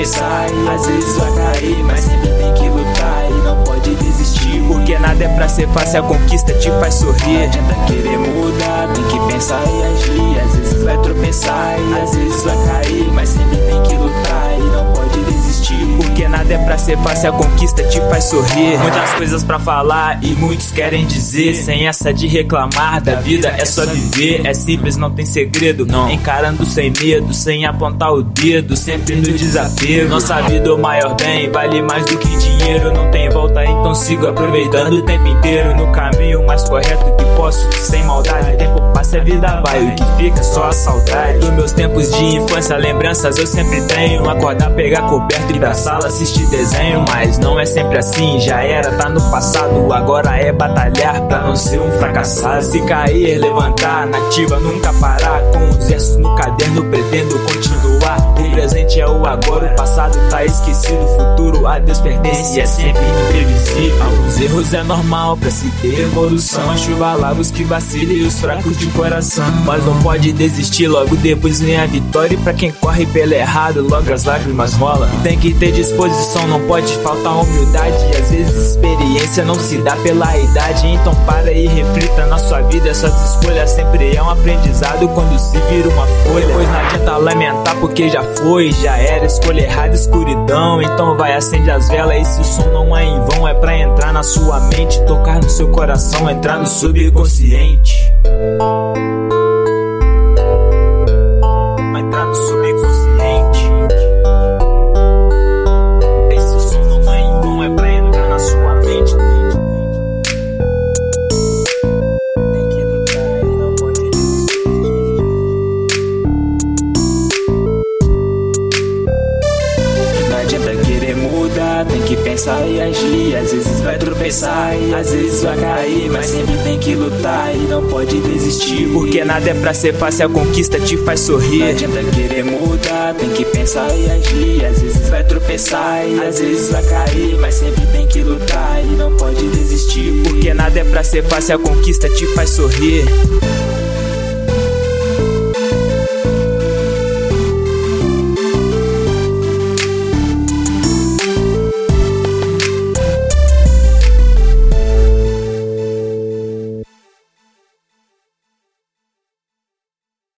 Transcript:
tropeçar e às vezes vai cair, mas sempre tem que lutar e não pode desistir. Porque nada é pra ser fácil, a conquista te faz sorrir. Não adianta querer mudar, tem que pensar e agir. Às vezes vai tropeçar e às vezes vai cair, mas sempre tem que lutar e não pode desistir. Porque nada é pra ser fácil, a conquista te faz sorrir. Muitas coisas pra falar e muitos querem dizer, sem essa de reclamar da vida, é só viver. É simples, não tem segredo, não. Encarando sem medo, sem apontar o dedo, sempre no desapego. Nossa vida é o maior bem, vale mais do que dinheiro. Não tem volta, então sigo aproveitando o tempo inteiro no caminho mais correto que posso, sem maldade. O tempo passa e a vida vai, o que fica é só a saudade dos meus tempos de infância. Lembranças eu sempre tenho, acordar, pegar coberto e ir pra sala assistir desenho. Mas não é sempre assim, já era, tá no passado. Agora é batalhar pra não ser um fracassado. Se cair, levantar, nativa, nunca parar. Com os versos no caderno pretendo continuar. O presente é o agora, o passado tá esquecido. O futuro a Deus pertence e é sempre imprevisível. Alguns erros é normal pra se ter evolução. A chuva lava os que vacilam e os fracos de coração. Mas não pode desistir, logo depois vem a vitória. E pra quem corre pelo errado, logo as lágrimas rolam. Tem que ter disposição, não pode faltar humildade. E às vezes experiência não se dá pela idade. Então para e reflita na sua vida, suas escolhas sempre é um aprendizado quando se vira uma folha. Pois não adianta lamentar porque já foi, já era. Escolha errada, escuridão, então vai, acende as velas. Esse som não é em vão, é pra entrar na sua mente, tocar no seu coração, entrar no subconsciente. Entrar no subconsciente. Esse som não é em vão, é pra entrar na sua mente. Tem que lutar e não pode desistir. Não adianta querer mudar, tem que pensar e agir. Às vezes vai tropeçar e às vezes vai cair, mas sempre tem que lutar e não pode desistir. Porque nada é pra ser fácil, a conquista te faz sorrir. Não adianta querer mudar, tem que pensar e agir. Às vezes vai tropeçar e às vezes vai cair, mas sempre tem que lutar e não pode desistir. Porque nada é pra ser fácil, a conquista te faz sorrir.